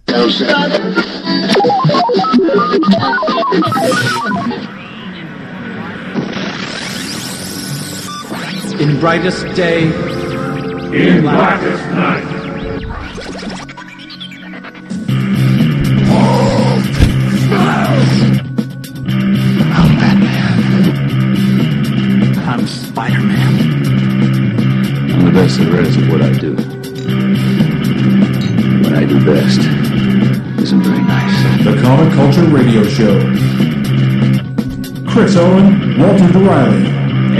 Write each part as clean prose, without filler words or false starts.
In brightest day, in blackest night. I'm Batman. I'm Spider-Man. I'm the best there is at what I do. What I do best isn't very nice. The Comic Culture Radio Show. Chris Owen, Walter D'Reilly.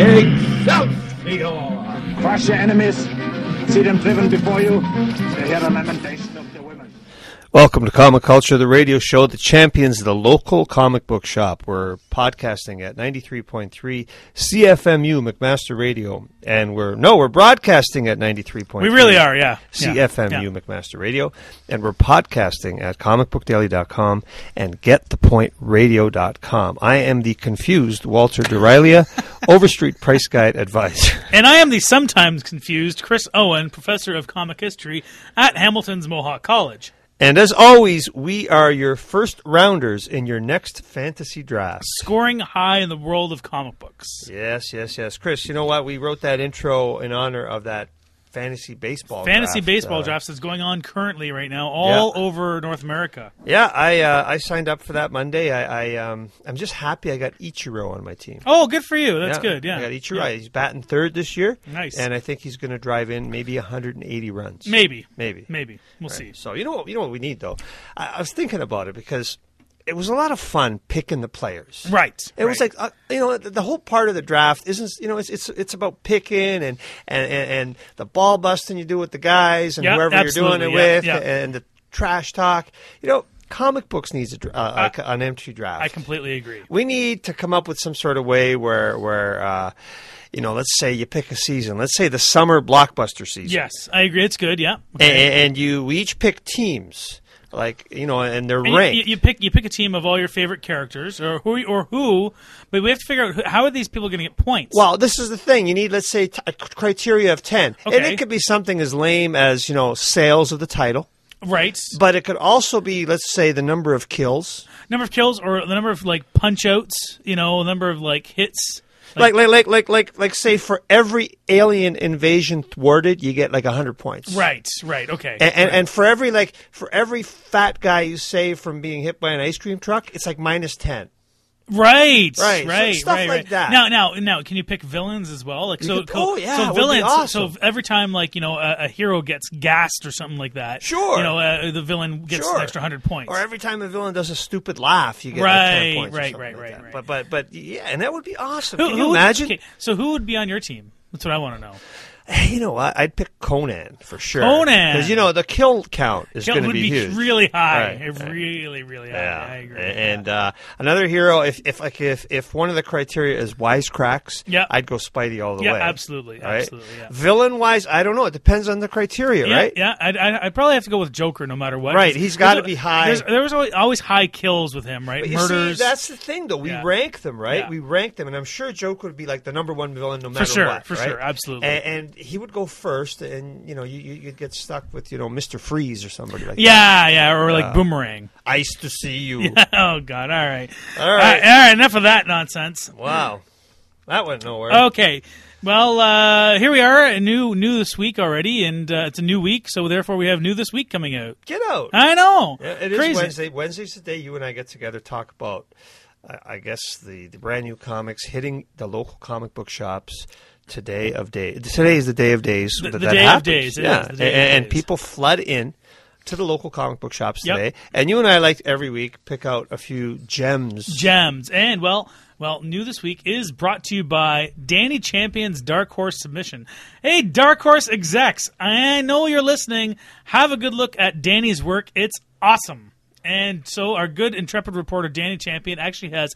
Excelsior! Crush your enemies. See them driven before you. They hear the lamentation of the women. Welcome to Comic Culture, the radio show that champions the local comic book shop. We're podcasting at 93.3 CFMU McMaster Radio, and we're broadcasting at 93.3. We really are, yeah. CFMU McMaster Radio, and we're podcasting at comicbookdaily.com and getthepointradio.com. I am the confused Walter D'Reilly, Overstreet Price Guide Advisor. And I am the sometimes confused Chris Owen, Professor of Comic History at Hamilton's Mohawk College. And as always, we are your first rounders in your next fantasy draft. Scoring high in the world of comic books. Yes. Chris, you know what? We wrote that intro in honor of that fantasy baseball drafts is going on currently right now all over North America. Yeah, I signed up for that Monday. I'm just happy I got Ichiro on my team. Oh, good for you. That's good, yeah. I got Ichiro. Yeah. He's batting third this year. Nice. And I think he's going to drive in maybe 180 runs. Maybe. We'll see. see. So you know what we need, though? I was thinking about it because it was a lot of fun picking the players. Right. It was like the whole part of the draft isn't it's about picking and the ball busting you do with the guys and whoever you're doing it with and the trash talk. Comic books needs an empty draft. I completely agree. We need to come up with some sort of way where let's say you pick a season. Let's say the summer blockbuster season. Yes, I agree. It's good. Yeah. Okay. And we each pick teams. And they're ranked. You pick a team of all your favorite characters, or who, but we have to figure out how are these people going to get points. Well, this is the thing. You need, let's say, a criteria of 10. Okay. And it could be something as lame as, sales of the title. Right. But it could also be, let's say, the number of kills. Number of kills or the number of, punch-outs, the number of, hits. Like, say, for every alien invasion thwarted, you get 100 points. Right. Okay. And for every fat guy you save from being hit by an ice cream truck, it's minus 10. Right. So stuff like that. Now, can you pick villains as well? So villains. Would be awesome. So every time, a hero gets gassed or something like that, sure, the villain gets an extra 100 points. Or every time a villain does a stupid laugh, you get 10 points. Right. But yeah, and that would be awesome. Can you imagine? Okay, so who would be on your team? That's what I want to know. You know what? I'd pick Conan for sure. Conan, because the kill count is going to be huge, really high, right. really high. Yeah. I agree. And another hero, if one of the criteria is wisecracks, I'd go Spidey all the way. Yeah, absolutely. Yeah. Villain wise, I don't know. It depends on the criteria, right? Yeah, I'd probably have to go with Joker no matter what. Right, he's got to be high. There was always high kills with him, right? But murders. See, that's the thing, though. We rank them, right? Yeah. We rank them, and I'm sure Joker would be the number one villain no matter what. For sure, absolutely. And he would go first. And you'd get stuck with Mr. Freeze or somebody like that. Yeah, or Boomerang. Ice to see you. Yeah, oh God! All right. Enough of that nonsense. Wow, that went nowhere. Okay, well, here we are, new this week already, and it's a new week, so therefore we have new this week coming out. Get out! I know. Yeah, it Crazy. is Wednesday. Wednesday's the day you and I get together, talk about, I guess the brand new comics hitting the local comic book shops. Today is the day of days. The that day happens. of days. Yeah, and days. People flood in to the local comic book shops today. And you and I every week pick out a few gems. And well, new this week is brought to you by Danny Champion's Dark Horse submission. Hey, Dark Horse execs, I know you're listening. Have a good look at Danny's work. It's awesome. And so our good intrepid reporter Danny Champion actually has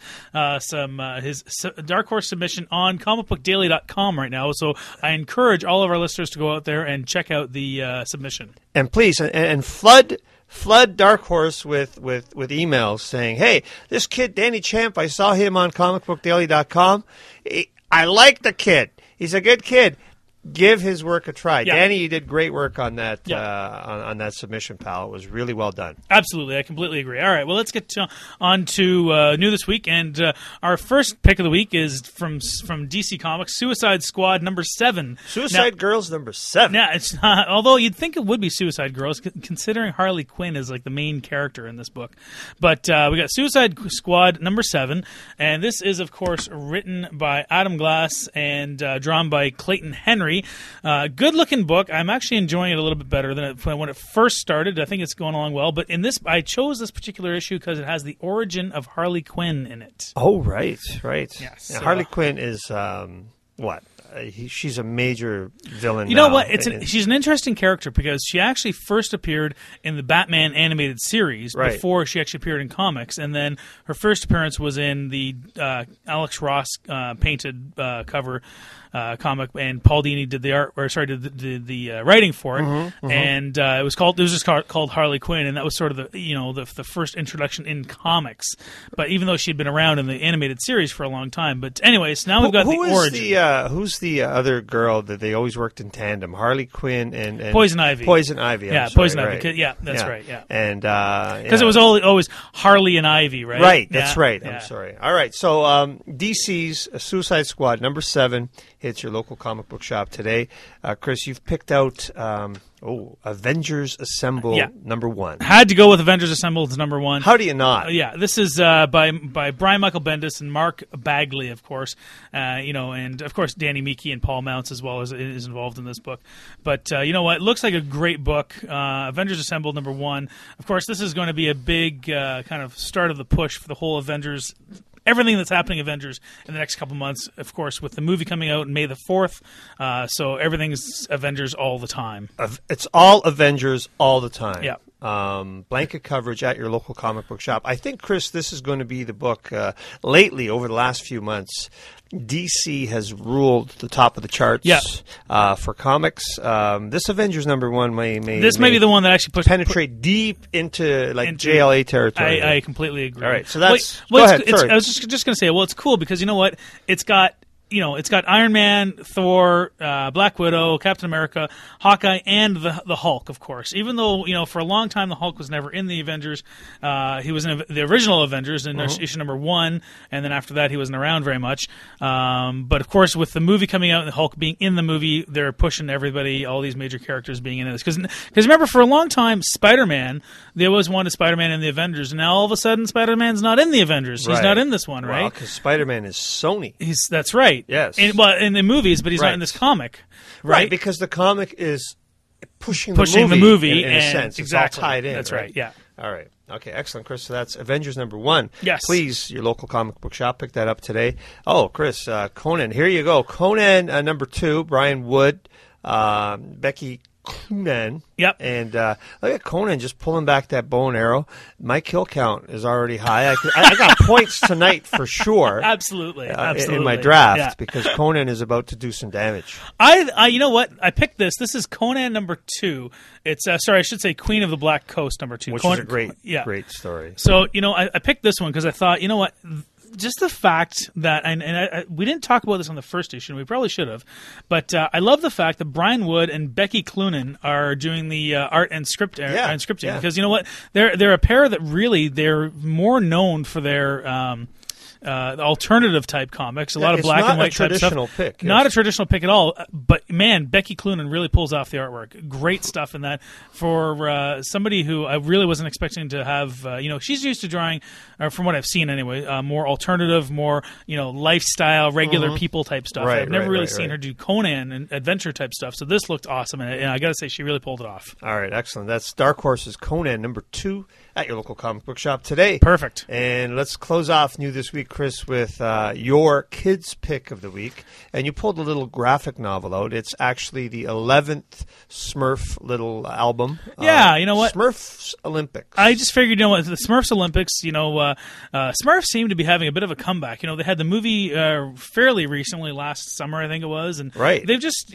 his Dark Horse submission on comicbookdaily.com right now. So I encourage all of our listeners to go out there and check out the submission. And please, and flood Dark Horse with emails saying, hey, this kid Danny Champ, I saw him on comicbookdaily.com. I like the kid. He's a good kid. give his work a try. Yeah. Danny, you did great work on that on that submission, pal. It was really well done. Absolutely. I completely agree. All right, well, let's get on to New This Week. And our first pick of the week is from DC Comics, Suicide Squad #7. Suicide Girls #7. Yeah, it's not, although you'd think it would be Suicide Girls, considering Harley Quinn is like the main character in this book. But we got Suicide Squad #7, and this is, of course, written by Adam Glass and drawn by Clayton Henry. Good-looking book. I'm actually enjoying it a little bit better than when it first started. I think it's going along well. But in this, I chose this particular issue because it has the origin of Harley Quinn in it. Oh, right. Yes. Now, Harley Quinn is, what? She's a major villain. You know what? She's an interesting character because she actually first appeared in the Batman animated series before she actually appeared in comics, and then her first appearance was in the Alex Ross painted cover comic, and Paul Dini did the art, or sorry, did the writing for it, and it was just called Harley Quinn, and that was sort of the first introduction in comics. But even though she'd been around in the animated series for a long time, but anyways, now we've got the origin. Who's the other girl that they always worked in tandem? Harley Quinn and Poison Ivy. Poison Ivy. Poison Ivy. Yeah, that's right. Yeah, and because it was always Harley and Ivy, right? Right. That's right. Yeah. I'm sorry. All right. So DC's Suicide Squad #7 hits your local comic book shop today. Chris, you've picked out Avengers Assemble #1. Had to go with Avengers Assemble as #1. How do you not? This is by Brian Michael Bendis and Mark Bagley, of course. And of course Danny Meeke and Paul Mounts as well is involved in this book. But you know what? It looks like a great book. Avengers Assemble #1. Of course, this is going to be a big kind of start of the push for the whole Avengers. Everything that's happening Avengers in the next couple months, of course, with the movie coming out May the 4th. So everything's Avengers all the time. It's all Avengers all the time. Yeah. Blanket coverage at your local comic book shop. I think, Chris, this is going to be the book lately, over the last few months. DC has ruled the top of the charts for comics. This Avengers #1 may be the one that actually penetrate deep into JLA territory. I completely agree. All right, so that's go ahead. I was just going to say, well, it's cool because you know what? It's got Iron Man, Thor, Black Widow, Captain America, Hawkeye, and the Hulk, of course. Even though, for a long time the Hulk was never in the Avengers. He was in the original Avengers in issue #1, and then after that he wasn't around very much. But, of course, with the movie coming out and the Hulk being in the movie, they're pushing everybody, all these major characters being in this. Because remember, for a long time, Spider-Man, they always wanted Spider-Man in the Avengers, and now all of a sudden Spider-Man's not in the Avengers. He's not in this one, right? Well, because Spider-Man is Sony. That's right. Yes. In the movies, but he's not in this comic, right? Because the comic is pushing the movie in a sense. Exactly. It's all tied in. That's right. Yeah. All right. Okay, excellent, Chris. So that's Avengers #1. Yes. Please, your local comic book shop, pick that up today. Oh, Chris, Conan. Here you go. Conan #2, Brian Wood, Becky Cloonan. Yep. And look at Conan just pulling back that bow and arrow. My kill count is already high. I got points tonight for sure. Absolutely. In my draft because Conan is about to do some damage. I you know what? I picked this. This is Conan #2. It's I should say Queen of the Black Coast #2. Which is a great story. So, I picked this one because I thought, you know what? Just the fact that, and we didn't talk about this on the first issue, and we probably should have, but I love the fact that Brian Wood and Becky Cloonan are doing the art and scripting because you know what, they're a pair that really they're more known for their alternative type comics, a lot of black and white type stuff. Not a traditional pick at all. But man, Becky Cloonan really pulls off the artwork. Great stuff in that for somebody who I really wasn't expecting to have. She's used to drawing, from what I've seen anyway, more alternative, more lifestyle, regular people type stuff. I've never really seen her do Conan and adventure type stuff. So this looked awesome, and I got to say she really pulled it off. All right, excellent. That's Dark Horse's Conan #2 at your local comic book shop today. Perfect. And let's close off New This Week, Chris, with your kids' pick of the week. And you pulled a little graphic novel out. It's actually the 11th Smurf little album. Yeah, you know what? Smurfs Olympics. I just figured, the Smurfs Olympics, Smurfs seem to be having a bit of a comeback. They had the movie fairly recently, last summer, I think it was. And they've just,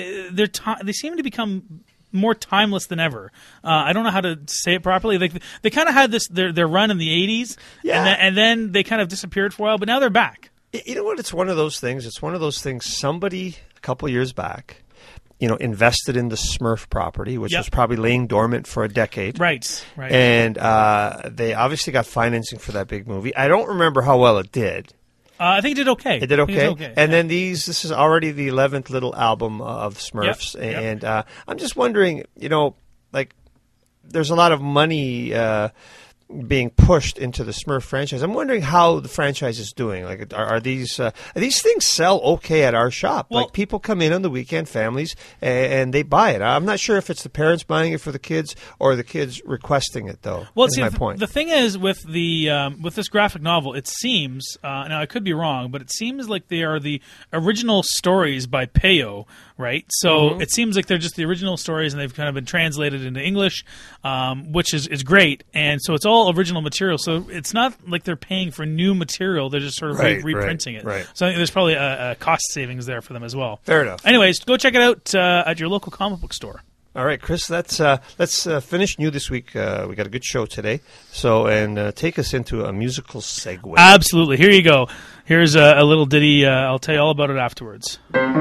they seem to become more timeless than ever. I don't know how to say it properly. They kind of had their run in the 80s, and then they kind of disappeared for a while, but now they're back. You know what? It's one of those things. Somebody a couple years back invested in the Smurf property, which was probably laying dormant for a decade. Right. And they obviously got financing for that big movie. I don't remember how well it did. I think it did okay. It did okay. And then this is already the 11th little album of Smurfs. And I'm just wondering, there's a lot of money being pushed into the Smurf franchise. I'm wondering how the franchise is doing. Like, are these things sell okay at our shop? Well, like, people come in on the weekend, families, and they buy it. I'm not sure if it's the parents buying it for the kids or the kids requesting it, though. Well, is my point. The thing is with with this graphic novel, it seems now I could be wrong, but it seems like they are the original stories by Peyo, right? So it seems like they're just the original stories, and they've kind of been translated into English, which is great. And so it's all original material, so it's not like they're paying for new material. They're just sort of reprinting it. Right. So I think there's probably a cost savings there for them as well. Fair enough. Anyways, go check it out at your local comic book store. All right, Chris, let's finish new this week. We got a good show today, and take us into a musical segue. Absolutely. Here you go. Here's a little ditty. I'll tell you all about it afterwards.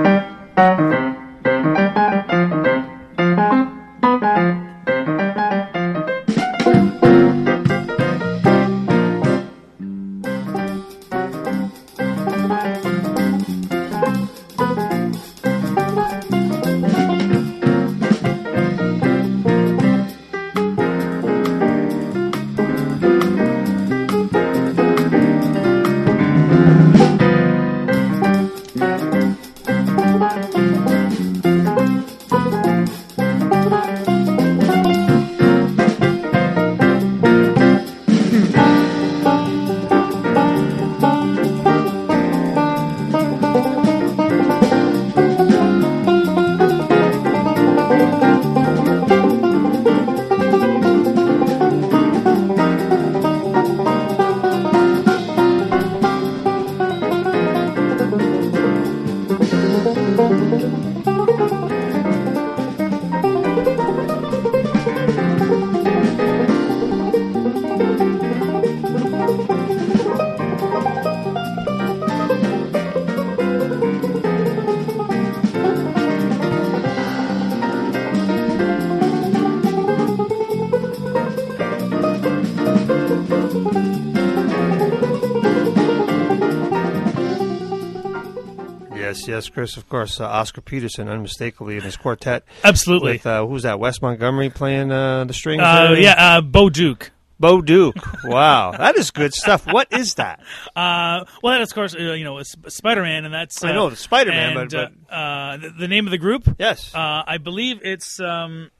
Yes, Chris, of course, Oscar Peterson, unmistakably, in his quartet. Absolutely. With, who's that, Wes Montgomery playing the strings? Bo Duke. Bo Duke. Wow. That is good stuff. What is that? Well, that is, of course, it's Spider-Man, and that's... I know, Spider-Man, and, but... the name of the group? Yes. I believe it's... the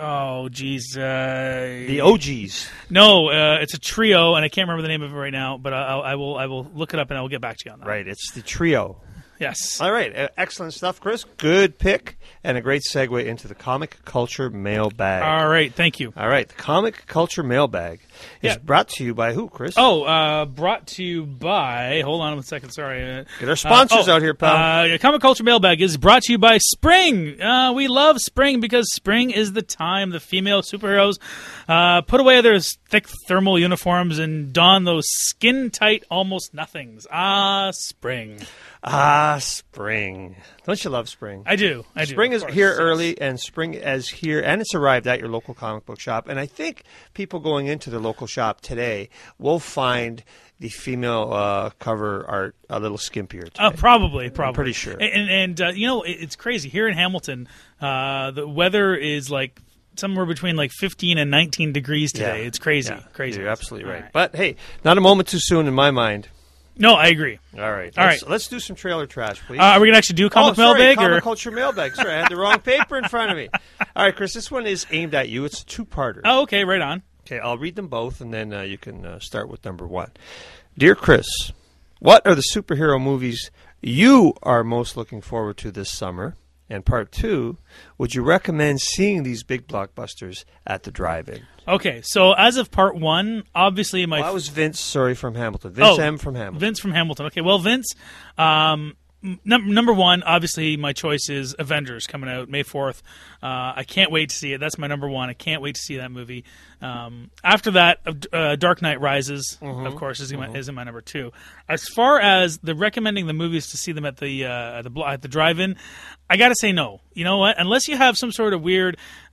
OGs. No, it's a trio, and I can't remember the name of it right now, but I will look it up, and I will get back to you on that. Right, it's the trio. Yes. All right. Excellent stuff, Chris. Good pick and a great segue into the Comic Culture Mailbag. All right. Thank you. All right. The Comic Culture Mailbag is brought to you by who, Chris? Brought to you by... Hold on 1 second. Sorry. Get our sponsors out here, pal. Comic Culture Mailbag is brought to you by Spring. We love spring because spring is the time the female superheroes put away their thick thermal uniforms and don those skin-tight almost nothings. Spring. Spring. Don't you love spring? I do. Spring is here early, and spring is here, and it's arrived at your local comic book shop. And I think people going into the local shop today will find the female cover art a little skimpier today. Probably. I'm pretty sure. And it's crazy. Here in Hamilton, the weather is like somewhere between like 15 and 19 degrees today. Yeah. It's crazy. Yeah. Crazy. You're absolutely right. But, hey, not a moment too soon in my mind. No, I agree. All right. Let's do some trailer trash, please. Are we going to actually do a comic mailbag? Comic Culture Mailbag. Sorry, I had the wrong paper in front of me. All right, Chris, this one is aimed at you. It's a two-parter. Oh, okay, right on. Okay, I'll read them both, and then you can start with number one. Dear Chris, what are the superhero movies you are most looking forward to this summer? And part two, would you recommend seeing these big blockbusters at the drive-in? Okay, so as of part one, obviously that was Vince, from Hamilton. Vince M. from Hamilton. Vince from Hamilton. Okay, well, Vince, number one, obviously, my choice is Avengers coming out May 4th. I can't wait to see it. That's my number one. I can't wait to see that movie. After that, Dark Knight Rises, of course, is in my number two. As far as recommending the movies to see them at the drive-in, I got to say no. You know what? Unless you have some sort of weird,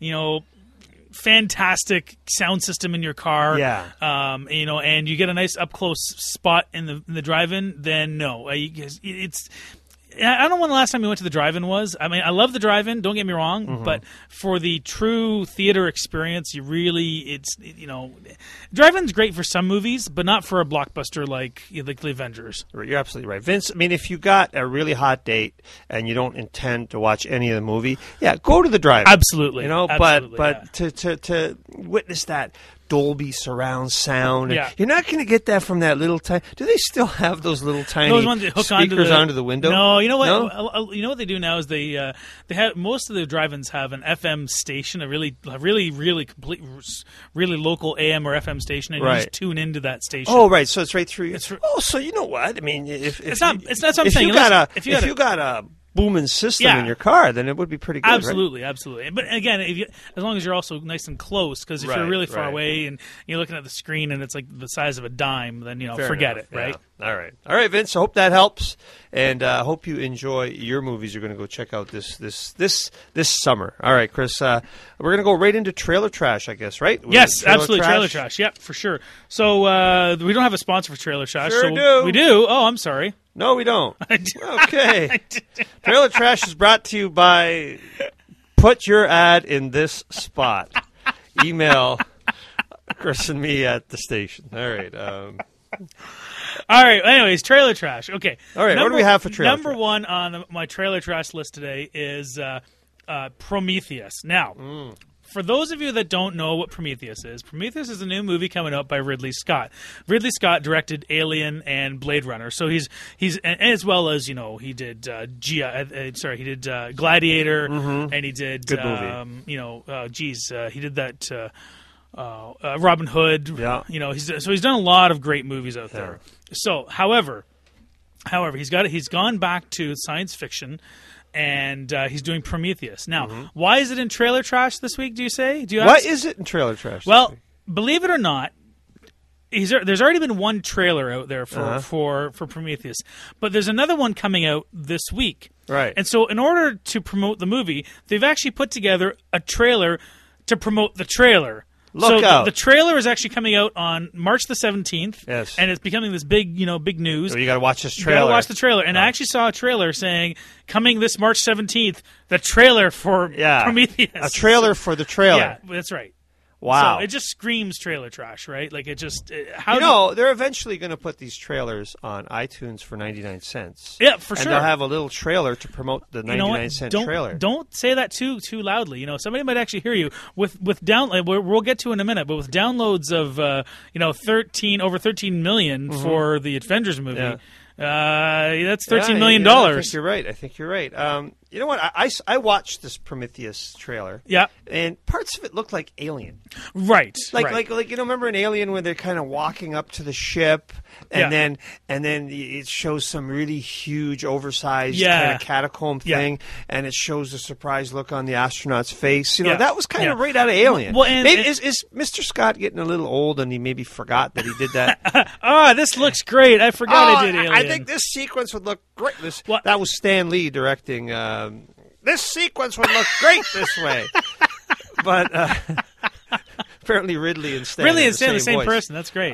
fantastic sound system in your car, and you get a nice up close spot in the drive-in, then no. I don't know when the last time we went to the drive-in was. I mean, I love the drive-in, don't get me wrong, but for the true theater experience, drive-in's great for some movies, but not for a blockbuster like the Avengers. You're absolutely right, Vince. I mean, if you got a really hot date and you don't intend to watch any of the movie, go to the drive-in. Absolutely, but to witness that Dolby surround sound. You're not going to get that from that little tiny. Do they still have those little tiny speakers onto the window? No, you know what? No? You know what they do now is they have most of the drive-ins have an FM station, a really complete, really local AM or FM station, and you just tune into that station. Oh, right. So it's right through. So you know what? I mean, if you got a booming system in your car, then it would be pretty good. Absolutely, right? Absolutely. But again, as long as you're also nice and close, because if you're really far away and you're looking at the screen and it's like the size of a dime, then forget it, right? All right, Vince. I hope that helps, and hope you enjoy your movies you're going to go check out this summer. All right, Chris. We're going to go right into trailer trash, I guess, right? Yes, absolutely, trailer trash. Yep, for sure. So we don't have a sponsor for trailer trash. Sure do. We do. Oh, I'm sorry. No, we don't. Okay. Trailer Trash is brought to you by Put Your Ad in This Spot. Email Chris and me at the station. All right. All right. Anyways, Trailer Trash. Okay. All right. What do we have for Trailer Trash? Number one on my Trailer Trash list today is Prometheus. Now, for those of you that don't know what Prometheus is a new movie coming out by Ridley Scott. Ridley Scott directed Alien and Blade Runner, so he's as well as he did Gladiator, and he did good movie. He did that Robin Hood. Yeah, he's done a lot of great movies out there. So, however, he's gone back to science fiction. And he's doing Prometheus. Now, why is it in Trailer Trash this week, do you say? Why is it in Trailer Trash this Well, week? Believe it or not, there's already been one trailer out there for Prometheus. But there's another one coming out this week. Right. And so in order to promote the movie, they've actually put together a trailer to promote the trailer. Look out. The trailer is actually coming out on March the 17th. Yes. And it's becoming this big news. So you got to watch this trailer. You got to watch the trailer. And I actually saw a trailer saying, coming this March 17th, the trailer for Prometheus. A trailer for the trailer. Yeah, that's right. Wow. So it just screams trailer trash, right? Like it just... they're eventually going to put these trailers on iTunes for 99 cents. Yeah, for sure. And they'll have a little trailer to promote the 99-cent trailer. Don't say that too loudly. Somebody might actually hear you. With download, we'll get to in a minute, but with downloads of over 13 million for the Avengers movie... Yeah. That's $13 million. I think you're right. You know what? I watched this Prometheus trailer. Yeah. And parts of it looked like Alien. Right. Like remember in Alien when they're kind of walking up to the ship and then it shows some really huge oversized kind of catacomb thing and it shows the surprised look on the astronaut's face. That was kind of right out of Alien. Well, is Mr. Scott getting a little old and he maybe forgot that he did that? This looks great. I forgot I did Alien. I think this sequence would look great. That was Stan Lee directing. This sequence would look great this way. But apparently Ridley and Stan the same person. That's great.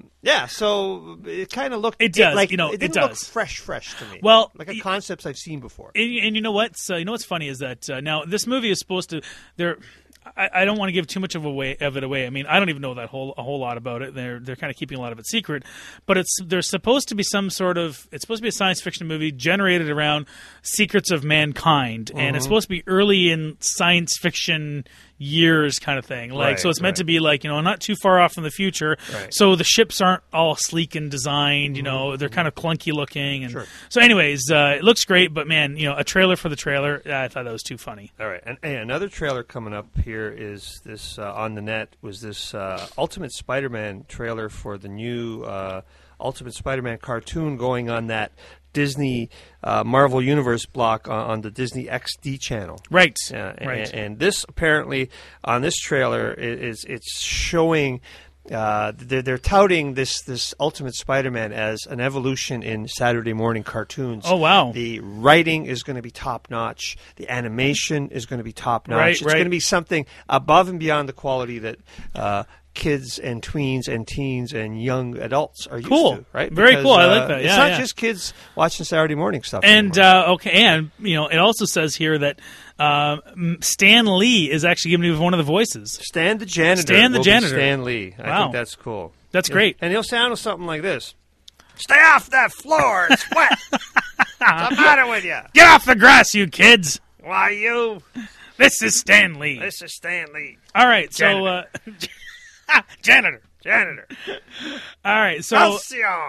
So it kind of looked... It does. It didn't look fresh to me. Well... Like a concepts I've seen before. And you know what? So, what's funny is that now this movie is supposed to... I don't want to give too much of it away. I mean, I don't even know a whole lot about it. They're kind of keeping a lot of it secret. But there's supposed to be some sort of... It's supposed to be a science fiction movie generated around secrets of mankind. And it's supposed to be early in science fiction years kind of thing. So it's meant to be not too far off in the future. Right. So the ships aren't all sleek and designed. They're kind of clunky looking. And so anyways, it looks great. But man, a trailer for the trailer, I thought that was too funny. All right. And another trailer coming up here here is this on the net was this Ultimate Spider-Man trailer for the new Ultimate Spider-Man cartoon going on that Disney Marvel Universe block on the Disney XD channel. Right. Right. And this apparently on this trailer it's showing. They're touting this Ultimate Spider-Man as an evolution in Saturday morning cartoons. Oh, wow. The writing is going to be top-notch. The animation is going to be top-notch. Right, it's going to be something above and beyond the quality that kids and tweens and teens and young adults are used to, right? Very cool. I like that. It's not just kids watching Saturday morning stuff. And and it also says here that Stan Lee is actually going to be one of the voices. Stan the janitor. Stan Lee. I think that's cool. That's great. And he'll sound something like this: "Stay off that floor. It's wet. What's the matter with you? Get off the grass, you kids. Why you? This is Stan Lee. This is Stan Lee. All right, Janitor. so janitor. All right, so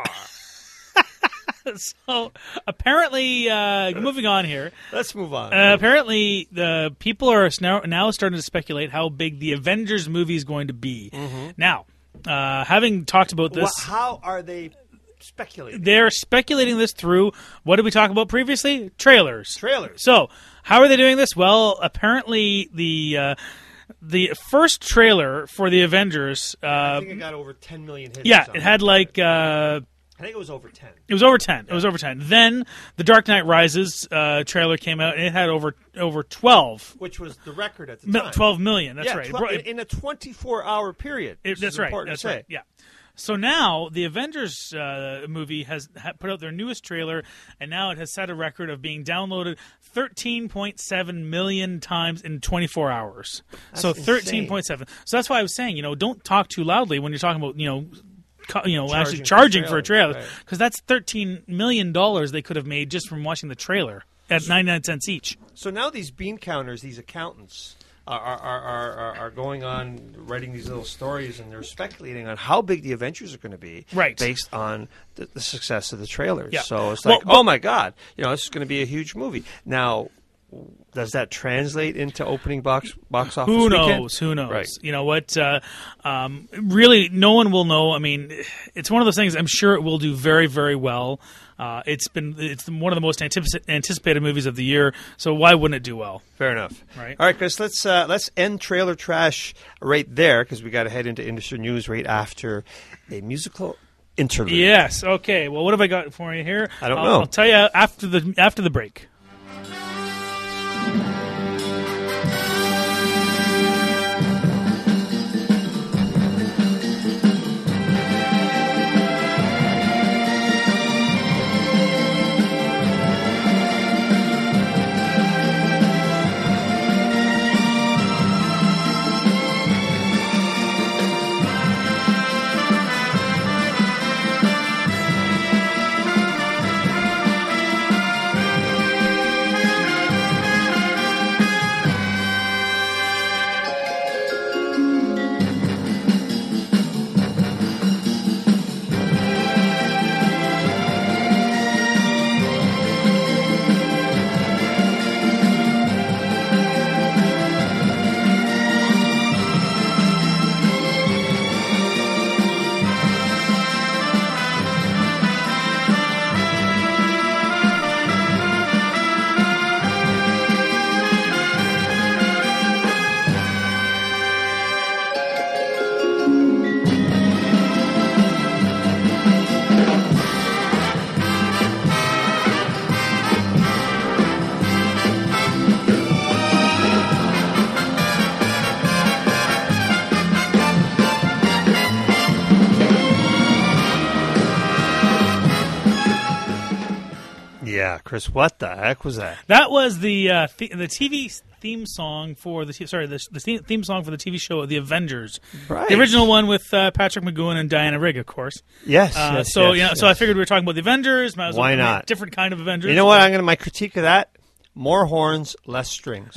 so apparently, moving on here. Let's move on. Apparently, the people are now starting to speculate how big the Avengers movie is going to be. Mm-hmm. Now, having talked about this, how are they speculating? They're speculating this through what did we talk about previously? Trailers. Trailers. So, how are they doing this? Well, apparently the first trailer for the Avengers. I think it got over 10 million hits. Yeah, it had like. I think it was over 10. It was over 10. Yeah. It was over 10. Then the Dark Knight Rises trailer came out, and it had over 12. Which was the record at the time. 12 million, that's right. In a 24-hour period. That's right. That's right, yeah. So now the Avengers movie has put out their newest trailer, and now it has set a record of being downloaded 13.7 million times in 24 hours. That's so 13.7. So that's why I was saying, don't talk too loudly when you're talking about, actually charging for a trailer, because that's $13 million they could have made just from watching the trailer at 99 cents each. So now these bean counters, these accountants, are going on writing these little stories, and they're speculating on how big the Avengers are going to be, based on the success of the trailers. Yeah. So it's like, oh my God, this is going to be a huge movie. Now, does that translate into opening box office? Who knows? Right. You know what? Really, no one will know. I mean, it's one of those things. I'm sure it will do very, very well. It's one of the most anticipated movies of the year. So why wouldn't it do well? Fair enough. Right. All right, Chris. Let's end trailer trash right there, because we got to head into industry news right after a musical interlude. Yes. Okay. Well, what have I got for you here? I don't know. I'll tell you after the break. Yeah, Chris, what the heck was that? That was the TV theme song for the theme song for the TV show The Avengers, right? The original one with Patrick McGowan and Diana Rigg, of course. Yes. So I figured we were talking about the Avengers. Why not? Different kind of Avengers. You know what? My critique of that: more horns, less strings.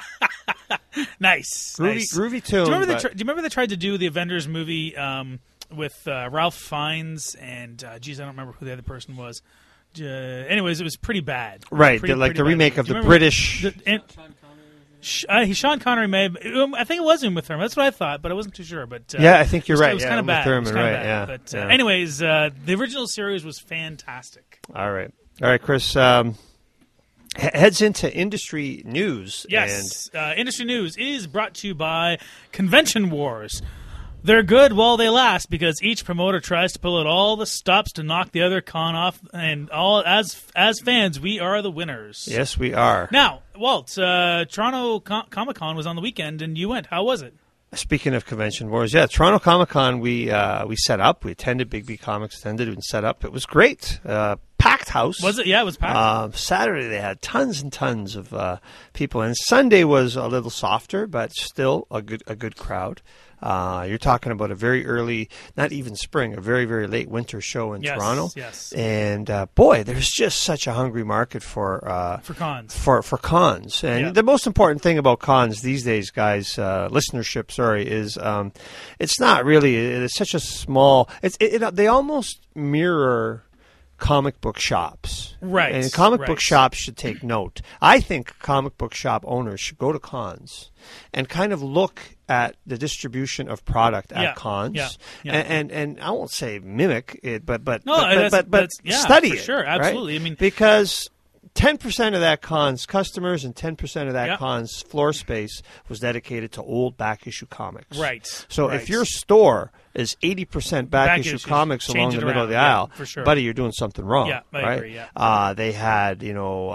Nice. Groovy tune. Do you remember they tried to do the Avengers movie with Ralph Fiennes and I don't remember who the other person was. Anyways, it was pretty bad. Right, the remake of the British. Sean Connery may have, I think it was Uma Thurman. That's what I thought, but I wasn't too sure. But yeah, I think you're right. It was kind of bad. Thurman, right? Bad. Yeah. But anyways, the original series was fantastic. All right, Chris. Heads into industry news. Yes, industry news is brought to you by Convention Wars. They're good while they last because each promoter tries to pull out all the stops to knock the other con off, and all as fans, we are the winners. Yes, we are. Now, Walt, Toronto Comic-Con was on the weekend, and you went. How was it? Speaking of Convention Wars, yeah, Toronto Comic-Con, we set up. We attended, Big B Comics attended and set up. It was great. Packed house. Was it? Yeah, it was packed. Saturday they had tons and tons of people, and Sunday was a little softer, but still a good crowd. You're talking about a very early, not even spring, a very, very late winter show in Toronto. Yes. And boy, there's just such a hungry market for cons. For cons. And the most important thing about cons these days, guys, listenership, is it's not really. It's such a small. They almost mirror comic book shops. Right. And comic book shops should take note. I think comic book shop owners should go to cons and kind of look at the distribution of product at cons. Yeah. And I won't say mimic it, but study it. Sure, absolutely. Right? I mean, because 10% of that con's customers and 10% of that con's floor space was dedicated to old back issue comics. Right. So if your store is 80% back issue comics along the middle of the aisle, for sure. buddy, you're doing something wrong. Yeah, I agree. They had,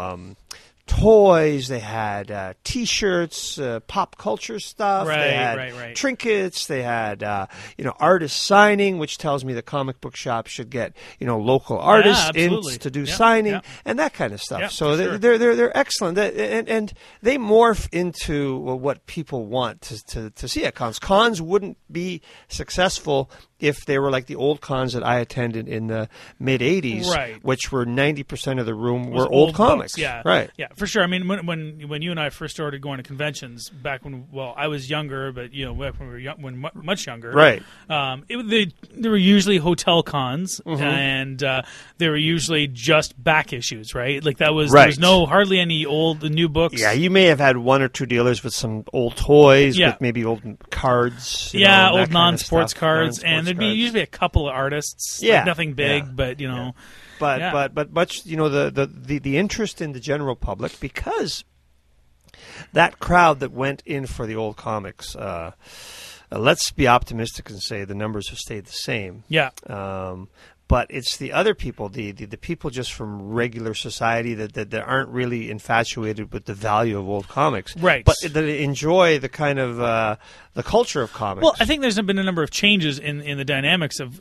toys, they had T-shirts, pop culture stuff, they had trinkets, they had artist signing, which tells me the comic book shop should get local artists in to do signing and that kind of stuff. Yeah, so they're excellent, and they morph into what people want to see at cons. Cons wouldn't be successful if they were like the old cons that I attended in the mid '80s, which were 90% of the room were old comics. Books, yeah, right. Yeah, for sure. I mean, when you and I first started going to conventions back when, I was younger, but when we were much younger, right? There were usually hotel cons, and they were usually just back issues, right? Like that was there was hardly any new books. Yeah, you may have had one or two dealers with some old toys, with maybe old cards. Old non-sports cards, and there'd be usually a couple of artists. Yeah, nothing big, but But much the interest in the general public, because that crowd that went in for the old comics, let's be optimistic and say the numbers have stayed the same. Yeah. But it's the other people, the people just from regular society that aren't really infatuated with the value of old comics, right? But that enjoy the kind of the culture of comics. Well, I think there's been a number of changes in the dynamics of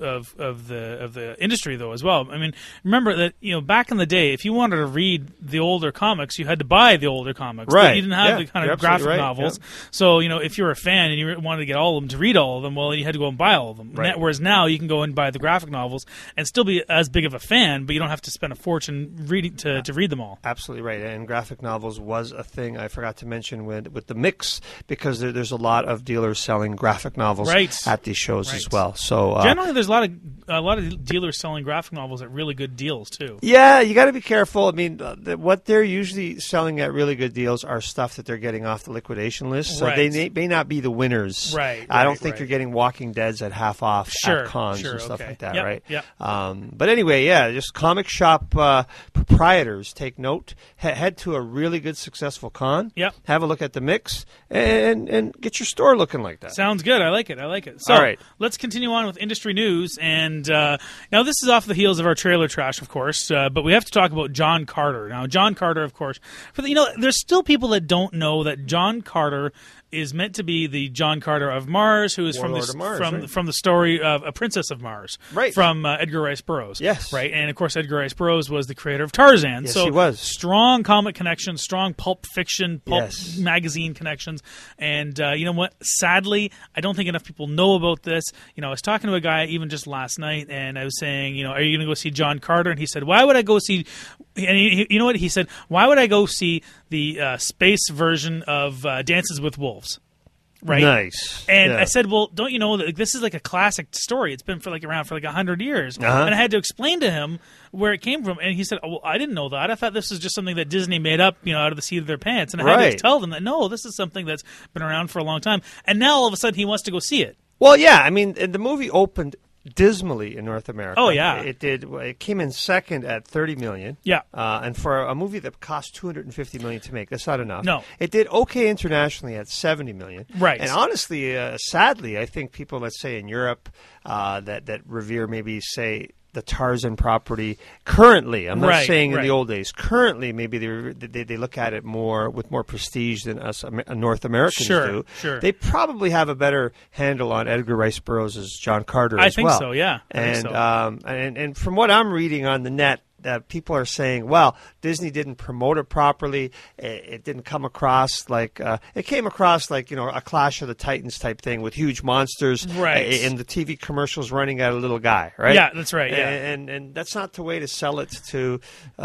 the industry, though, as well. I mean, remember that back in the day, if you wanted to read the older comics, you had to buy the older comics. Right. You didn't have the kind of graphic novels. Yeah. So if you were a fan and you wanted to get all of them to read all of them, well, you had to go and buy all of them. Right. Whereas now you can go and buy the graphic novels and still be as big of a fan, but you don't have to spend a fortune reading to read them all. Absolutely right. And graphic novels was a thing I forgot to mention with the mix, because there's a lot of dealers selling graphic novels at these shows as well. So generally, there's a lot of dealers selling graphic novels at really good deals too. Yeah, you got to be careful. I mean, what they're usually selling at really good deals are stuff that they're getting off the liquidation list, so they may not be the winners. Right. I don't think you're getting Walking Deads at half off at cons and stuff like that. Right. Yeah. But anyway, just comic shop proprietors, take note. Head to a really good, successul con. Yep. Have a look at the mix and get your store looking like that. Sounds good. I like it. So all right, let's continue on with industry news. And now this is off the heels of our trailer trash, of course, but we have to talk about John Carter. Now, John Carter, of course, there's still people that don't know that John Carter is meant to be the John Carter of Mars, who is from the story of A Princess of Mars, right? From Edgar Rice Burroughs, yes, right. And of course, Edgar Rice Burroughs was the creator of Tarzan, yes, so he was. Strong comic connections, strong pulp fiction, pulp magazine connections, and you know what? Sadly, I don't think enough people know about this. I was talking to a guy even just last night, and I was saying, are you going to go see John Carter? And he said, why would I go see? And you know what he said? Why would I go see the space version of Dances with Wolves? right? Nice. And I said, well, don't you know that this is like a classic story? It's been around for like 100 years. And I had to explain to him where it came from. And he said, well, I didn't know that. I thought this was just something that Disney made up, out of the seat of their pants. And I had to tell them that, no, this is something that's been around for a long time. And now all of a sudden he wants to go see it. Well, yeah. I mean, the movie opened dismally in North America. Oh, yeah. It did. It came in second at $30 million. Yeah. And for a movie that cost $250 million to make, that's not enough. No. It did okay internationally at $70 million. Right. And honestly, sadly, I think people, let's say in Europe, that revere maybe say the Tarzan property currently. I'm not saying in the old days. Currently, maybe they look at it with more prestige than us North Americans do. Sure. They probably have a better handle on Edgar Rice Burroughs' John Carter I as well. think so, yeah. And from what I'm reading on the net, people are saying, well, Disney didn't promote it properly. It didn't come across like it came across like a Clash of the Titans type thing with huge monsters, and the TV commercials running at a little guy, right? Yeah, that's right. Yeah, and that's not the way to sell it to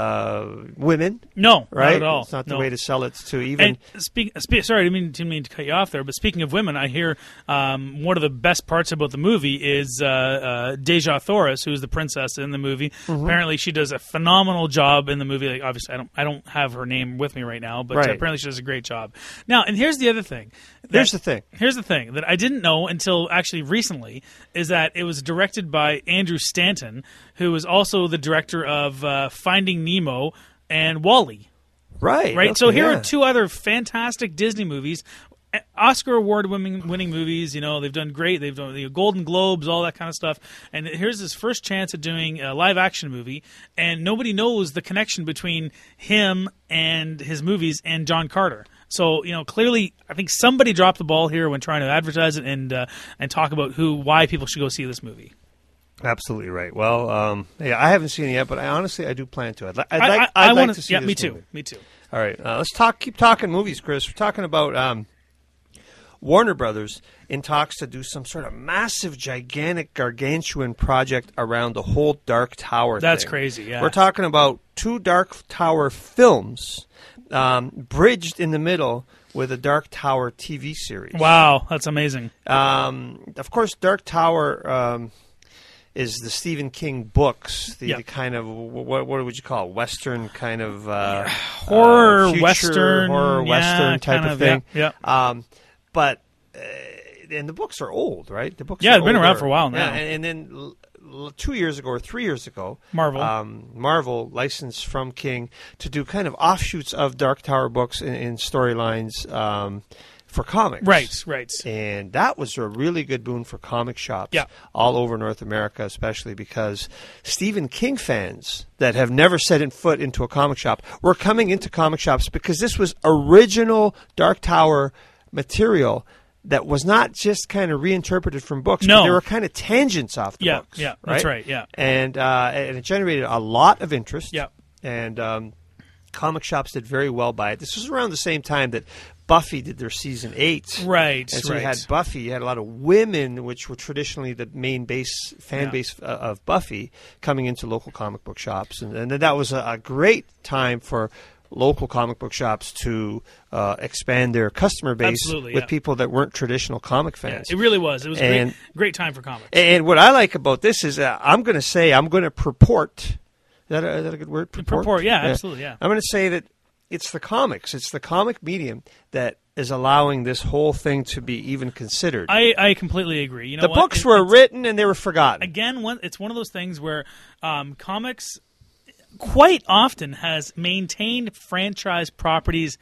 women. No, right? Not at all. It's not the way to sell it to even. And sorry, I didn't mean to cut you off there. But speaking of women, I hear one of the best parts about the movie is Deja Thoris, who's the princess in the movie. Mm-hmm. Apparently, she does a phenomenal job in the movie. Like, obviously, I don't have her name with me right now, but apparently she does a great job. Now, and here's the other thing. Here's the thing that I didn't know until actually recently is that it was directed by Andrew Stanton, who is also the director of Finding Nemo and WALL-E. Right. Okay, so here are two other fantastic Disney movies. Oscar award-winning movies, they've done great. They've done the Golden Globes, all that kind of stuff. And here's his first chance at doing a live-action movie, and nobody knows the connection between him and his movies and John Carter. So, clearly, I think somebody dropped the ball here when trying to advertise it and talk about why people should go see this movie. Absolutely right. Well, I haven't seen it yet, but I do plan to. I'd like to see this movie. Me too. All right, let's keep talking movies, Chris. We're talking about Warner Brothers in talks to do some sort of massive, gigantic, gargantuan project around the whole Dark Tower thing. That's crazy, yeah. We're talking about 2 Dark Tower films bridged in the middle with a Dark Tower TV series. Wow, that's amazing. Of course, Dark Tower is the Stephen King books, the kind of, what would you call it, Western kind of horror Western type of thing. Yeah. But and the books are old, right? The books they've been around for a while now. Yeah, and then 2 years ago or 3 years ago, Marvel licensed from King to do kind of offshoots of Dark Tower books in storylines for comics. Right. And that was a really good boon for comic shops all over North America, especially because Stephen King fans that have never set foot into a comic shop were coming into comic shops because this was original Dark Tower material that was not just kind of reinterpreted from books, but there were kind of tangents off the books. Yeah, that's right, yeah. And it generated a lot of interest. Yeah. And comic shops did very well by it. This was around the same time that Buffy did their season 8. Right. And so you had Buffy, you had a lot of women, which were traditionally the main fan base of Buffy, coming into local comic book shops. And that was a great time for local comic book shops to expand their customer base with people that weren't traditional comic fans. Yeah, it really was. It was a great time for comics. And what I like about this is I'm going to purport. Is that a good word? Purport, yeah, absolutely, yeah. I'm going to say that it's the comics. It's the comic medium that is allowing this whole thing to be even considered. I completely agree. The books were written and they were forgotten. Again, it's one of those things where comics quite often has maintained franchise properties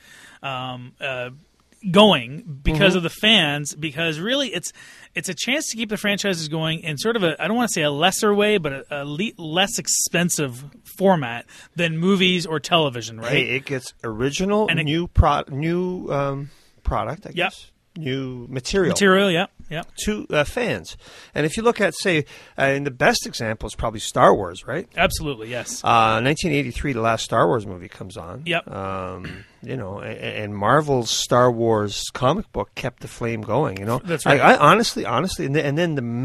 going because of the fans, because really it's a chance to keep the franchises going in sort of I don't want to say a lesser way, but a less expensive format than movies or television, right? Hey, it gets original, new product, I guess. Yep. New material, yeah, to fans. And if you look at, say, and the best example is probably Star Wars, right? Absolutely, yes. 1983, the last Star Wars movie comes on. Yep. And Marvel's Star Wars comic book kept the flame going. That's right. I honestly, and then in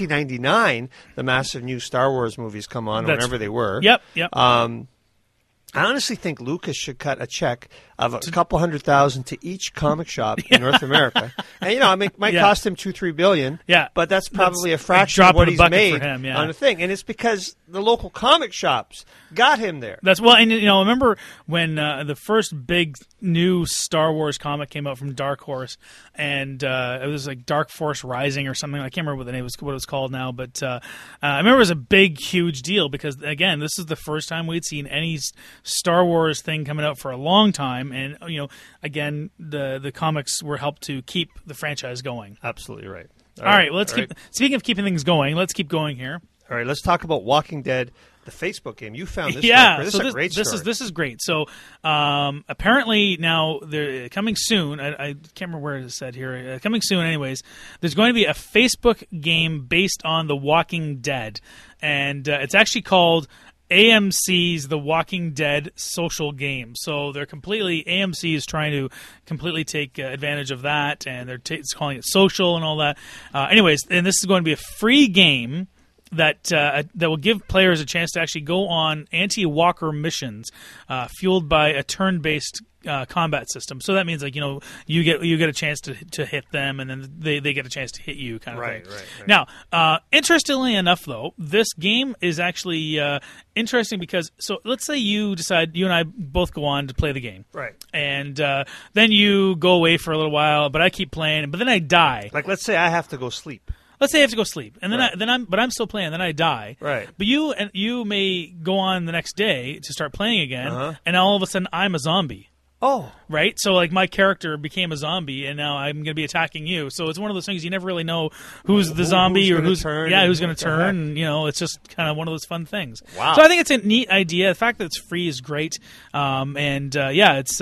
1999, the massive new Star Wars movies come on, whenever they were. Yep. I honestly think Lucas should cut a check of a couple $100,000 to each comic shop in North America. And, it might cost him $2-3 billion. Yeah. But that's probably a fraction of what he's made him, on a thing. And it's because the local comic shops got him there. And remember when the first big new Star Wars comic came out from Dark Horse, and it was like Dark Force Rising or something. I can't remember what it was called now, but I remember it was a big, huge deal because, again, this is the first time we'd seen any Star Wars thing coming out for a long time, and again, the comics were helped to keep the franchise going. Absolutely right. All right, well, speaking of keeping things going, let's keep going here. All right, let's talk about Walking Dead, the Facebook game. You found this. This is a great story. This is great. So apparently now they're coming soon. I can't remember where it said here. Coming soon, anyways. There's going to be a Facebook game based on The Walking Dead, and it's actually called AMC's The Walking Dead social game. So AMC is trying to completely take advantage of that, and they're calling it social and all that. Anyways, and this is going to be a free game that will give players a chance to actually go on anti-walker missions, fueled by a turn-based combat system. So that means you get a chance to hit them, and then they get a chance to hit you, kind of thing. Right. Now, interestingly enough, though, this game is actually interesting because let's say you and I both go on to play the game, right? And then you go away for a little while, but I keep playing, but then I die. Like, let's say I have to go sleep. Let's say I have to go sleep, and then I'm still playing. Then I die. Right. But you may go on the next day to start playing again, and all of a sudden I'm a zombie. Oh. Right? So, my character became a zombie, and now I'm going to be attacking you. So it's one of those things you never really know who's the zombie or who's going to turn. And, it's just kind of one of those fun things. Wow. So I think it's a neat idea. The fact that it's free is great. It's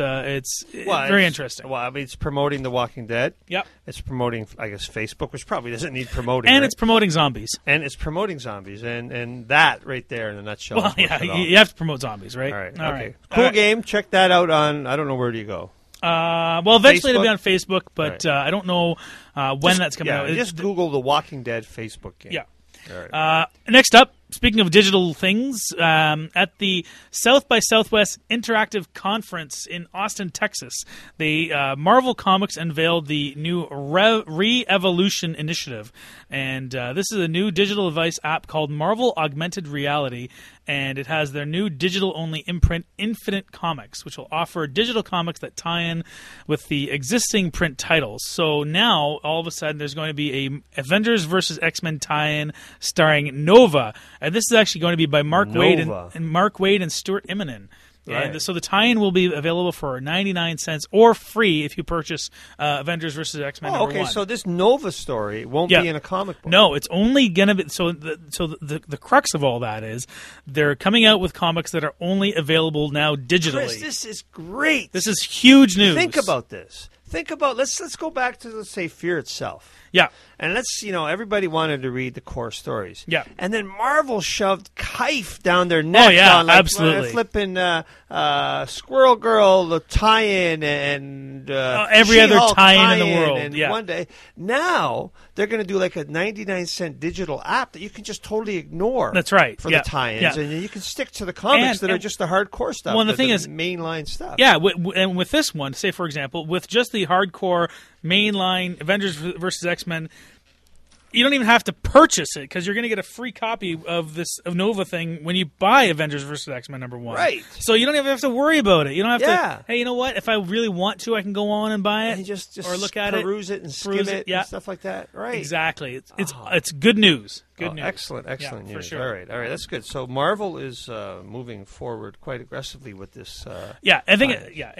very interesting. Well, I mean, it's promoting The Walking Dead. Yep. It's promoting, I guess, Facebook, which probably doesn't need promoting. And it's promoting zombies. And it's promoting zombies. And that right there in a nutshell. Well, you have to promote zombies, right? All right. All okay. right. Cool game. Check that out on, I don't know, where do you go? Eventually it'll be on Facebook, but I don't know when that's coming out. Just Google The Walking Dead Facebook game. Yeah. All right. Next up, speaking of digital things, at the South by Southwest Interactive Conference in Austin, Texas, Marvel Comics unveiled the new Re-Evolution Initiative. And this is a new digital device app called Marvel Augmented Reality, and it has their new digital-only imprint, Infinite Comics, which will offer digital comics that tie in with the existing print titles. So now, all of a sudden, there's going to be a Avengers vs. X-Men tie-in starring Nova. And this is actually going to be by Mark Waid and Stuart Immonen. Right. And so the tie-in will be available for 99 cents or free if you purchase Avengers vs. X-Men number 1. So this Nova story won't be in a comic book. No, it's only going to be... So the crux of all that is they're coming out with comics that are only available now digitally. Chris, this is great. This is huge news. Think about this. Let's go back to, let's say, Fear itself. Yeah. And everybody wanted to read the core stories. Yeah. And then Marvel shoved Kaif down their neck. Oh, yeah, on, absolutely. Flipping Squirrel Girl, the tie-in, and every other tie-in in the world. And one day, now they're going to do like a 99-cent digital app that you can just totally ignore. That's right. For the tie-ins. And you can stick to the comics that are just the hardcore stuff. Well, the thing is, mainline stuff. Yeah, and with this one, say, for example, with just the hardcore mainline Avengers vs. X-Men, you don't even have to purchase it because you're going to get a free copy of Nova thing when you buy Avengers vs. X-Men number 1. Right. So you don't even have to worry about it. You don't have to, hey, you know what? If I really want to, I can go on and buy it and just or look at peruse it and skim it and stuff like that. Right. Exactly. It's good news. Good news. Excellent news. For sure. All right, that's good. So Marvel is moving forward quite aggressively with this. I think.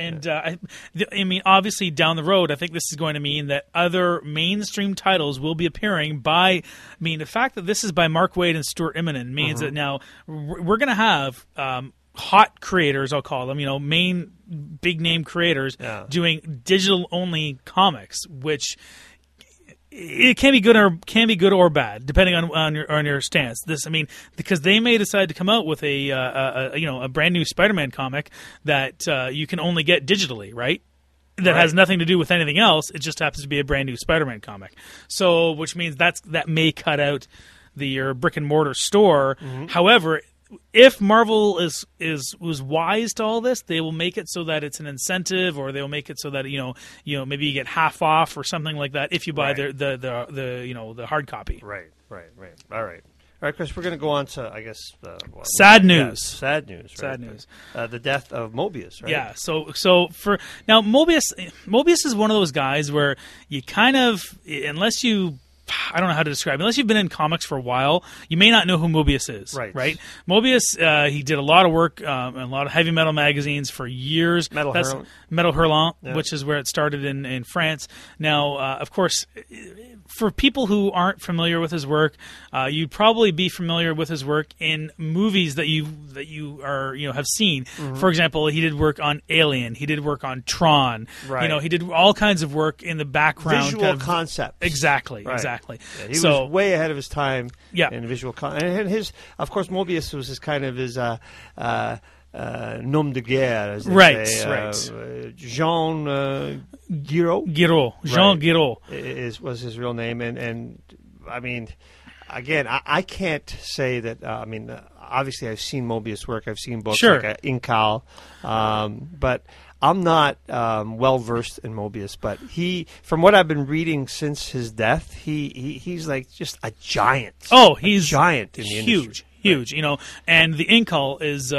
I mean, obviously, down the road, I think this is going to mean that other mainstream titles will be appearing by. I mean, the fact that this is by Mark Waid and Stuart Immonen means that now we're going to have hot creators, I'll call them. Main big name creators doing digital only comics, which. It can be good or bad, depending on your stance. Because they may decide to come out with a brand new Spider-Man comic that you can only get digitally, right? That has nothing to do with anything else. It just happens to be a brand new Spider-Man comic. So, which means that may cut out your brick and mortar store. However, if Marvel was wise to all this, they will make it so that it's an incentive, or they'll make it so that maybe you get half off or something like that if you buy the hard copy. Right. All right, Chris, we're going to go on to, I guess... sad news. Sad news, right? Sad news. The death of Mobius, right? Yeah, so for... Now, Mobius is one of those guys where you kind of... Unless you... I don't know how to describe it. Unless you've been in comics for a while, you may not know who Mobius is. Right. Mobius, he did a lot of work in a lot of heavy metal magazines for years. Metal Hurlant, yeah. Which is where it started in France. Now, of course, for people who aren't familiar with his work, you'd probably be familiar with his work in movies that you are have seen. Mm-hmm. For example, he did work on Alien. He did work on Tron. Right. He did all kinds of work in the background. Visual concepts. Exactly. Right. Exactly. Yeah, he was way ahead of his time. Yeah. In visual and his, of course, Mobius was his kind of his nom de guerre, as they say. Right. Jean Giraud. Jean Giraud was his real name, and I mean, again, I can't say that. Obviously, I've seen Mobius work. I've seen books like Incal, but I'm not well versed in Mobius. But from what I've been reading since his death, he's like just a giant. Oh, he's a giant in the industry. Huge, and the Incal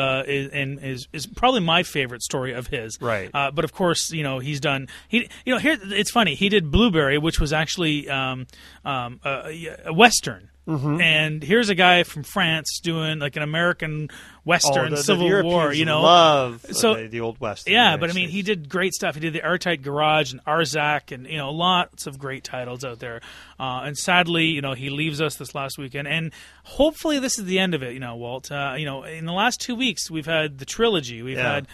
is probably my favorite story of his. Right. But of course, he's done. Here it's funny. He did Blueberry, which was actually a Western. Mm-hmm. And here's a guy from France doing like an American Western Civil War. Love the Old West. Yeah, but I mean, he did great stuff. He did the Airtight Garage and Arzak, and lots of great titles out there. And sadly, he leaves us this last weekend. And hopefully, this is the end of it. Walt. In the last 2 weeks, we've had the trilogy. We had.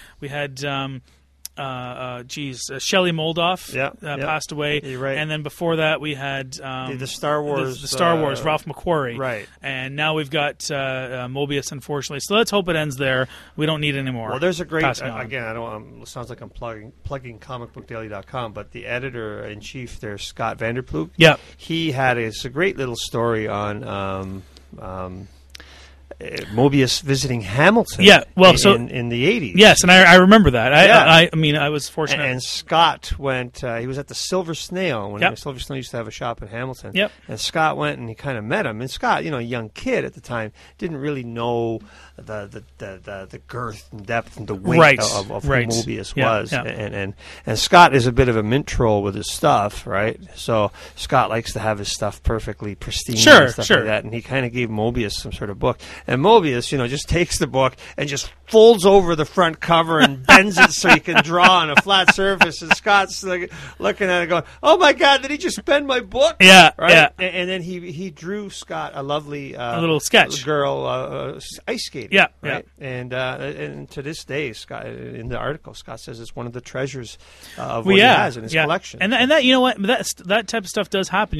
Shelley Moldoff passed away. You're right. And then before that we had the Star Wars, the Star Wars, Ralph McQuarrie, right? And now we've got Mobius, unfortunately. So let's hope it ends there. We don't need any more. Well, there's a great again. I don't. It sounds like I'm plugging comicbookdaily.com, but the editor in chief there, Scott Vanderploeg. Yeah, he had a great little story on. Mobius visiting Hamilton. Yeah, well, in the 80s. Yes, and I remember that. I was fortunate. And Scott went. He was at the Silver Snail when Silver Snail used to have a shop in Hamilton. Yep. And Scott went and he kind of met him. And Scott, a young kid at the time, didn't really know the girth and depth and the weight of who Mobius was. Yeah. And Scott is a bit of a mint troll with his stuff, right? So Scott likes to have his stuff perfectly pristine and stuff like that. And he kind of gave Mobius some sort of book. And Mobius, just takes the book and just folds over the front cover and bends it so he can draw on a flat surface. And Scott's looking at it going, "Oh my God, did he just bend my book?" Yeah, right. Yeah. And then he drew Scott a lovely a little sketch girl ice skating. Yeah, right. Yeah. And to this day, Scott, in the article, Scott says it's one of the treasures of what he has in his collection. And that that type of stuff does happen.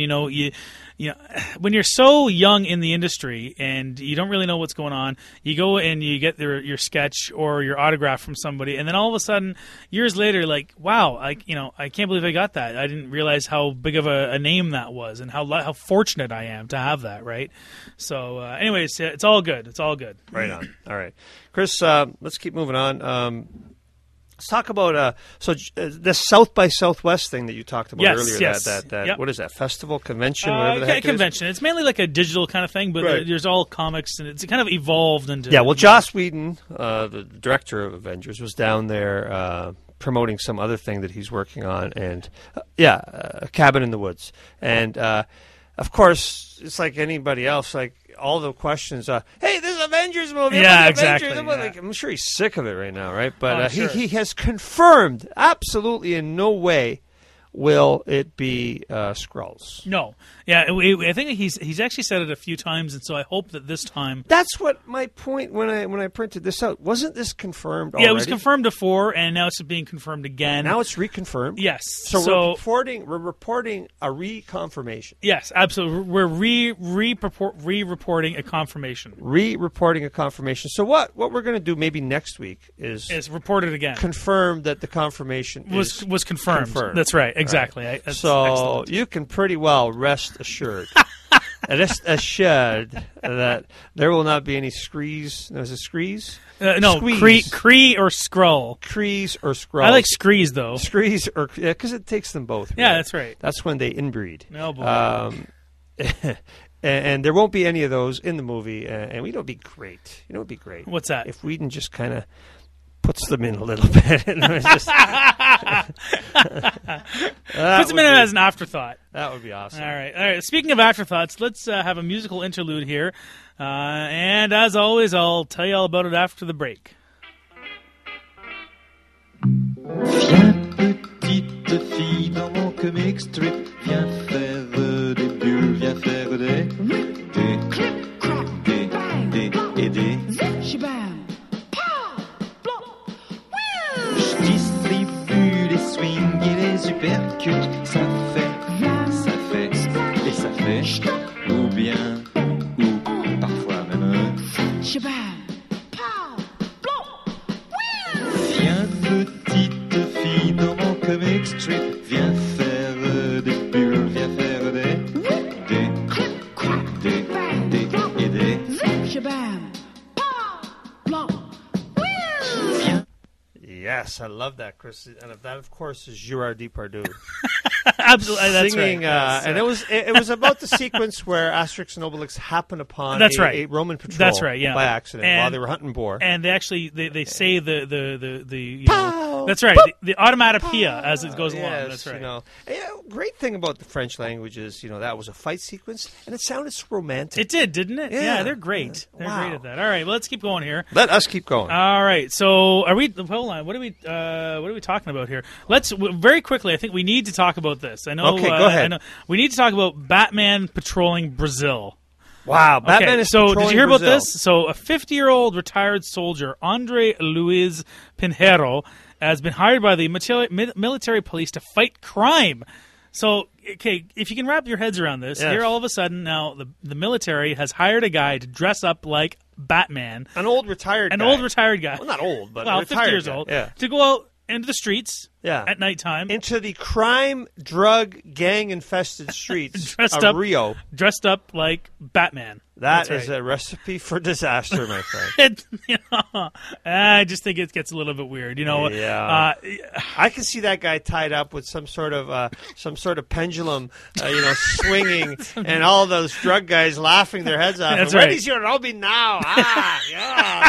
When you're so young in the industry and you don't really know what's going on, you go and you get your sketch or your autograph from somebody, and then all of a sudden, years later, like, wow, I can't believe I got that. I didn't realize how big of a name that was, and how fortunate I am to have that. Right. So, anyways, it's all good. It's all good. Right on. All right, Chris. Let's keep moving on. Let's talk about the South by Southwest thing that you talked about earlier. Yes. That what is that, festival, convention, whatever the heck convention. It's mainly like a digital kind of thing, but there's all comics, and it's kind of evolved into. Yeah, well, Joss Whedon, the director of Avengers, was down there promoting some other thing that he's working on, and a Cabin in the Woods, and of course, it's like anybody else, like. All the questions, hey, this Avengers movie. Yeah, exactly. Like, I'm sure he's sick of it right now, right? But he has confirmed absolutely in no way will it be Skrulls. No. Yeah, I think he's actually said it a few times, and so I hope that this time... That's what my point when I printed this out. Wasn't this confirmed already? Yeah, it was confirmed before, and now it's being confirmed again. Now it's reconfirmed? Yes. So we're reporting a reconfirmation. Yes, absolutely. We're re-reporting a confirmation. Re-reporting a confirmation. So what we're going to do maybe next week is report it again. Confirm that the confirmation was confirmed. That's right. Exactly. Right. So excellent. You can pretty well rest assured rest assured that there will not be any screes. No, is it screes? No, Cree or Skrull. Crees or Skrulls. I like Screes, though. Screes or... because it takes them both. Yeah, right? that's right. That's when they inbreed. No, boy. And there won't be any of those in the movie. And we know it'd be great. You know, it'd be great. What's that? If Whedon just kind of puts them in a little bit. And it's just, puts them in as an afterthought. That would be awesome. All right. Speaking of afterthoughts, let's have a musical interlude here. And as always, I'll tell you all about it after the break. Viens, petite fille, dans mon comic strip. Viens faire des bulles, viens faire des Je distribue les swings et les uppercuts. Ça fait, et ça fait. Ou bien, ou parfois même. Viens, petite fille, dans mon comic strip. Viens faire des bulles, viens faire des. Yes, I love that, Chris. And that, of course, is Gerard Depardieu. Absolutely, that's singing, right. And it was about the sequence where Asterix and Obelix happen upon a Roman patrol. That's right, yeah. By accident while they were hunting boar. And they actually they say the you know, that's right, the onomatopoeia as it goes along. Yes, that's right. You know, great thing about the French language is, you know, that was a fight sequence and it sounded so romantic. It did, didn't it? Yeah, they're great. They're wow. great at that. All right, well, let's keep going here. Let us keep going. All right. So, are we? Hold on. What are we talking about here? Let's very quickly. I think we need to talk about this. I know. Okay, go ahead. I know, we need to talk about Batman patrolling Brazil. Wow, Batman is so patrolling did you hear Brazil. about this? So, a 50-year-old retired soldier, Andre Luiz Pinheiro, has been hired by the military police to fight crime. So, okay, if you can wrap your heads around this, yes. here all of a sudden now the military has hired a guy to dress up like Batman. An old retired guy. Well, not old, but well, retired 50 years guy. old. Yeah. To go out into the streets Yeah. at nighttime. Into the crime, drug, gang-infested streets Dressed of up- Rio. Dressed up like Batman. That That's is right. a recipe for disaster, my friend. I just think it gets a little bit weird. You know, Yeah. I can see that guy tied up with some sort of pendulum, swinging, and all those drug guys laughing their heads off. That's Where right. is your Robin now? Yeah.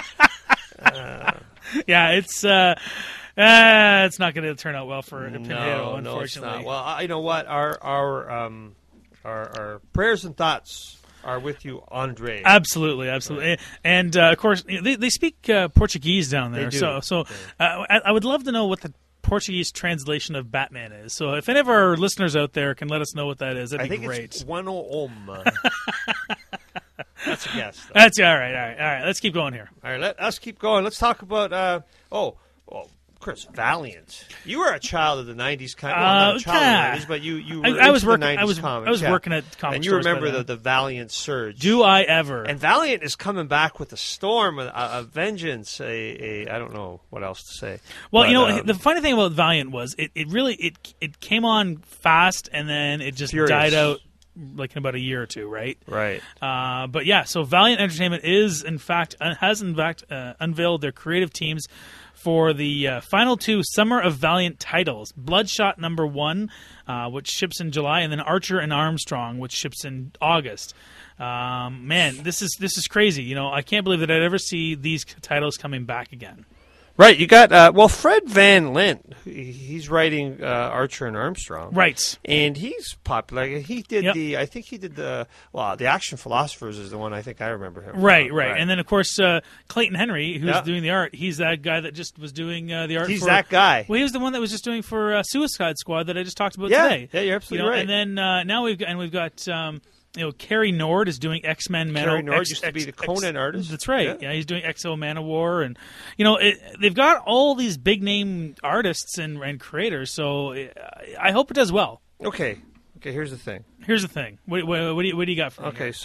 yeah, it's not going to turn out well for Pinheiro, No, unfortunately. it's not. Well, you know what? Our prayers and thoughts are with you, Andre. Absolutely. And of course, they speak Portuguese down there. They do. So I would love to know what the Portuguese translation of Batman is. So if any of our listeners out there can let us know what that is, that'd be great. It's Bueno Om. That's a guess. Though. That's all right. Let's keep going here. All right, let us keep going. Let's talk about Chris, Valiant. You were a child of the '90s, not a child of the '90s, but you were I was into working. the 90s comics. I was working at comic and you stores by remember then. the Valiant surge. Do I ever? And Valiant is coming back with a storm, a vengeance. I don't know what else to say. Well, but, the funny thing about Valiant was it really came on fast and then it just furious. died out like in about a year or two, right? Right. But yeah, so Valiant Entertainment has unveiled their creative teams for the final two Summer of Valiant titles: Bloodshot #1, which ships in July, and then Archer and Armstrong, which ships in August. Man, this is crazy. I can't believe that I'd ever see these titles coming back again. Right, you got Fred Van Lint. He's writing Archer and Armstrong, right? And he's popular. He did the Action Philosophers is the one I think I remember him. Right. And then of course Clayton Henry, who's doing the art. He's that guy that just was doing the art. He's that guy. Well, he was the one that was just doing for Suicide Squad that I just talked about yeah, today. Yeah, you're absolutely right. And then now we've got. Carrie Nord is doing X-Men Man. Carrie Nord used to be the Conan artist. That's right. Yeah, he's doing XO Man of War, and they've got all these big name artists and creators. So I hope it does well. Okay. Here's the thing. What do you got for me? Okay,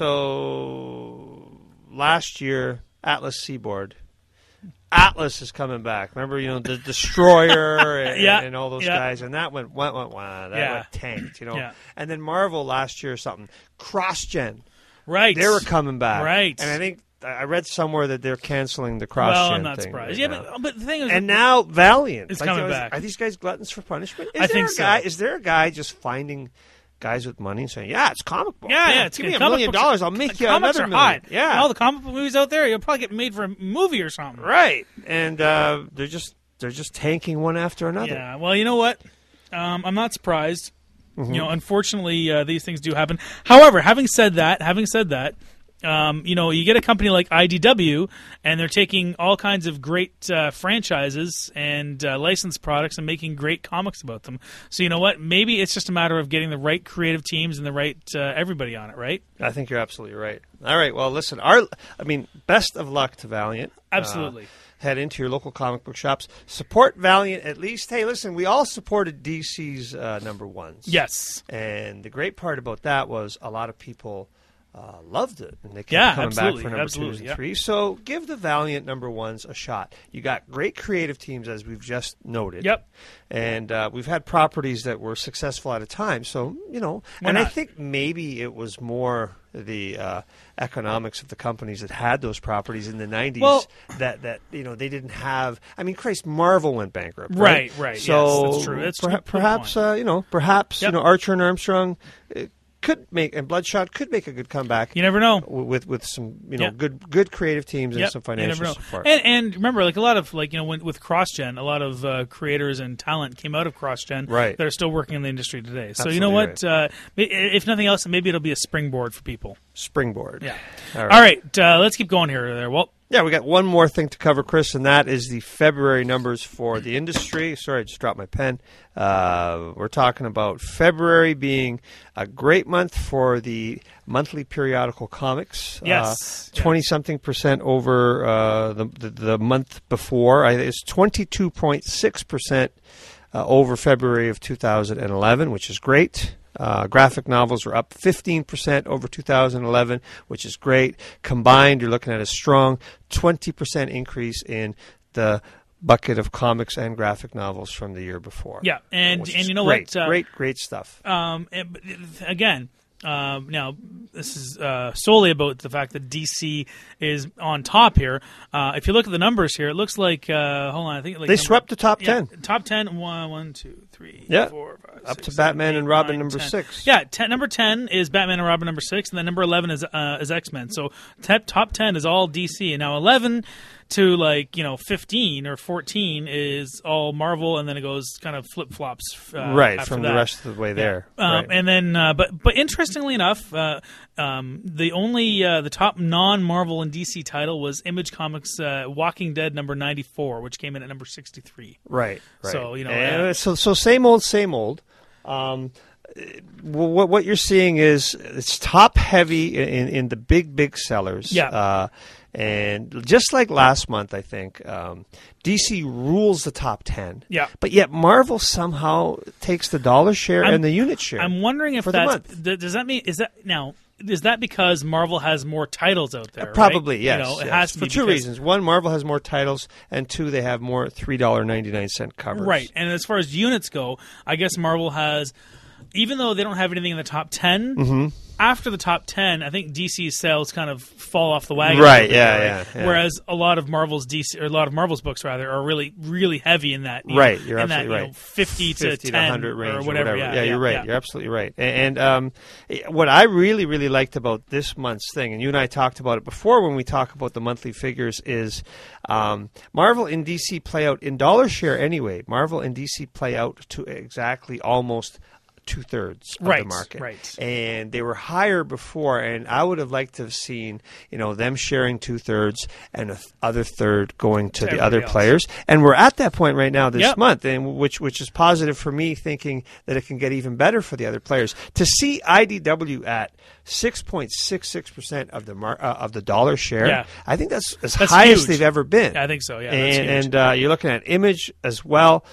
so last year Atlas Seaboard. Atlas is coming back. Remember, the Destroyer and all those guys, and that went tanked, Yeah. And then Marvel last year something CrossGen. Right. They were coming back. Right. And I think I read somewhere that they're canceling the cross-gen I'm not thing surprised. right Yeah, now. but the thing is, and now Valiant is coming back. Are these guys gluttons for punishment? I think so. Is there a guy just finding guys with money and saying, "Yeah, it's comic book. Yeah, it's give me $1 comic million, books- I'll make you comics another are million." hot. Yeah, And all the comic book movies out there, you'll probably get made for a movie or something. right. And they're just tanking one after another. Yeah. Well, you know what? I'm not surprised. Mm-hmm. You know, unfortunately, these things do happen. However, having said that, you know, you get a company like IDW, and they're taking all kinds of great franchises and licensed products and making great comics about them. So you know what? Maybe it's just a matter of getting the right creative teams and the right everybody on it, right? I think you're absolutely right. All right. Well, listen. Best of luck to Valiant. Absolutely. Head into your local comic book shops. Support Valiant at least. Hey, listen, we all supported DC's number ones. Yes. And the great part about that was a lot of people loved it. And they kept coming absolutely, back for number 2s and 3s. So give the Valiant number ones a shot. You got great creative teams, as we've just noted. Yep. And we've had properties that were successful at a time. So, you know, I think maybe it was more the economics of the companies that had those properties in the 90s that you know, they didn't have. I mean, Christ, Marvel went bankrupt. Right. So yes, that's true. That's perhaps you know, Archer and Armstrong could make, and Bloodshot could make a good comeback. You never know. With some, you know, good creative teams and some financial support. And remember, like a lot of, like, you know, with CrossGen, a lot of creators and talent came out of CrossGen that are still working in the industry today. So you know what? Right. If nothing else, maybe it'll be a springboard for people. Springboard. Yeah. All right. Let's keep going here. There. Well. Yeah, we got one more thing to cover, Chris, and that is the February numbers for the industry. Sorry, I just dropped my pen. We're talking about February being a great month for the monthly periodical comics. Yes. 20-something% over the month before. It's 22.6% over February of 2011, which is great. Graphic novels are up 15% over 2011, which is great. Combined, you're looking at a strong 20% increase in the bucket of comics and graphic novels from the year before. Yeah, and you know great, what? Great stuff. Again, now this is solely about the fact that DC is on top here. If you look at the numbers here, it looks like hold on, I think they swept the top 10. Top 10. 1, 2, 3, 4, 5, up 6, to Batman 7, 8, and Robin 9, number 10. 6. Yeah, number 10 is Batman and Robin number 6, and then number 11 is X-Men. So top 10 is all DC, and now 11 to 15 or 14 is all Marvel, and then it goes kind of flip flops from that. the rest of the way there. Right. And then, but interestingly enough, the top non-Marvel and DC title was Image Comics' Walking Dead number 94, which came in at number 63. Right. So so same old. What you're seeing is it's top heavy in the big sellers. Yeah. And just like last month, I think DC rules the top 10. Yeah. But yet Marvel somehow takes the dollar share and the unit share. I'm wondering if does that mean is that because Marvel has more titles out there? Probably, right? yes. It has to for be two reasons. One, Marvel has more titles, and two, they have more $3.99 covers. Right. And as far as units go, I guess Marvel has, even though they don't have anything in the top 10, after the top 10, I think DC's sales kind of fall off the wagon. Right, yeah. Whereas a lot of Marvel's books are really, really heavy in that. Right, you're absolutely right. 50 to 10 to 100 range or whatever. Yeah, you're right. Yeah. You're absolutely right. And what I really, really liked about this month's thing, and you and I talked about it before when we talk about the monthly figures, is Marvel and DC play out in dollar share anyway. Marvel and DC play out to exactly almost 2/3 of the market. Right. And they were higher before, and I would have liked to have seen, them sharing 2/3 and the other third going to the other players. And we're at that point right now this month, and which is positive for me, thinking that it can get even better for the other players. To see IDW at 6.66% of the dollar share, I think that's high huge. as they've ever been. I think so. Yeah, and you're looking at Image as well.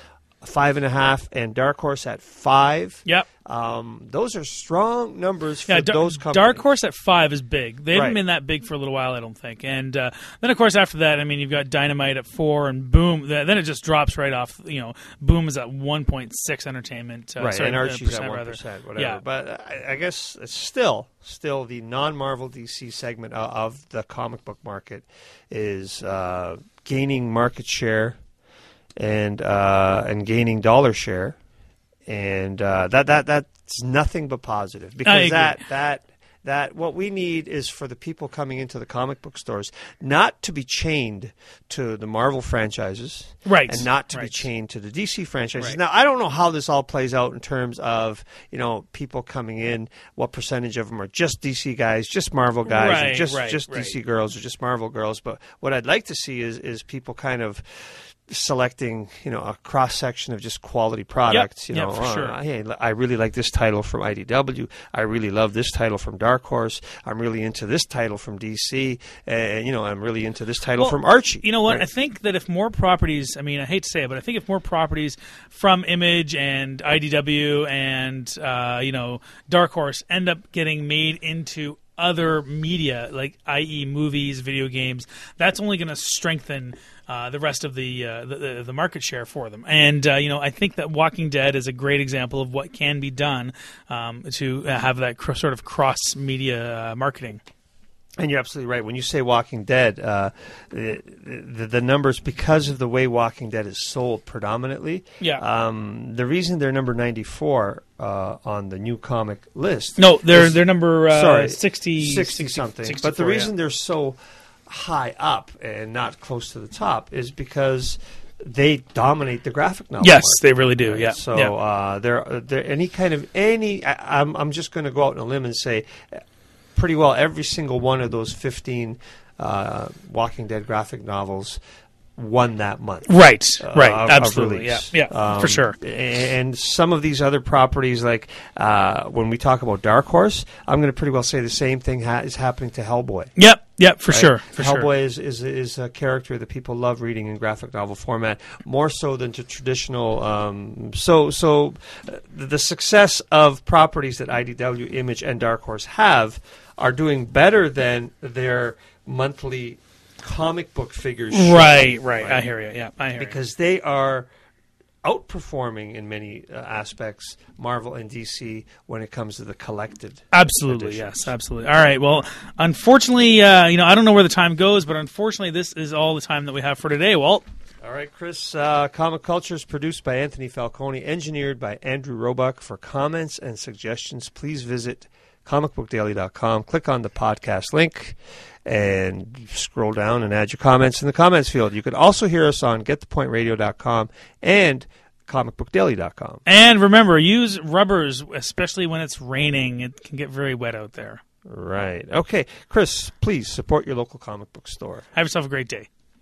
5.5, and Dark Horse at 5. Yep. Those are strong numbers for those companies. Dark Horse at 5 is big. They haven't Right. been that big for a little while, I don't think. And then, of course, after that, I mean, you've got Dynamite at 4, and Boom. Then it just drops right off. Boom is at 1.6 entertainment. Right, sorry, and Archie's at 1%, 1%, whatever. Yeah. But I guess it's still the non-Marvel DC segment of the comic book market is gaining market share and gaining dollar share. And that's nothing but positive, because that what we need is for the people coming into the comic book stores not to be chained to the Marvel franchises, right, and not to be chained to the DC franchises. Right. Now, I don't know how this all plays out in terms of people coming in. What percentage of them are just DC guys, just Marvel guys, or just DC girls, or just Marvel girls? But what I'd like to see is people kind of selecting, a cross section of just quality products. Yep, for sure. Hey, I really like this title from IDW. I really love this title from Dark Horse. I'm really into this title from DC. And I'm really into this title from Archie. You know what? Right? I think that if more properties, I mean, I hate to say it, but I think if more properties from Image and IDW and Dark Horse end up getting made into other media, like i.e. movies, video games, that's only going to strengthen the rest of the market share for them. And I think that Walking Dead is a great example of what can be done to have that sort of cross media marketing. And you're absolutely right. When you say Walking Dead, the numbers, because of the way Walking Dead is sold predominantly, the reason they're number 94 on the new comic list. No, they're number 60 something. 64, but the reason they're so high up and not close to the top is because they dominate the graphic novel Yes, market, they really do. right? Yeah. So they're I'm just going to go out on a limb and say, pretty well every single one of those 15 Walking Dead graphic novels won that month. Right, absolutely. Yeah, for sure. And some of these other properties, like when we talk about Dark Horse, I'm going to pretty well say the same thing is happening to Hellboy. Yep, for sure. Hellboy is a character that people love reading in graphic novel format, more so than to traditional. So the success of properties that IDW, Image, and Dark Horse have are doing better than their monthly comic book figures. Right. I hear you. Yeah, I hear you. Because they are outperforming in many aspects Marvel and DC when it comes to the collected. Absolutely, editions. yes, absolutely. All right. Well, unfortunately, I don't know where the time goes, but unfortunately, this is all the time that we have for today, Walt. All right, Chris. Comic Culture is produced by Anthony Falcone, engineered by Andrew Roebuck. For comments and suggestions, please visit comicbookdaily.com. Click on the podcast link and scroll down and add your comments in the comments field. You can also hear us on getthepointradio.com and comicbookdaily.com. And remember, use rubbers, especially when it's raining. It can get very wet out there. Right. Okay. Chris, please support your local comic book store. Have yourself a great day.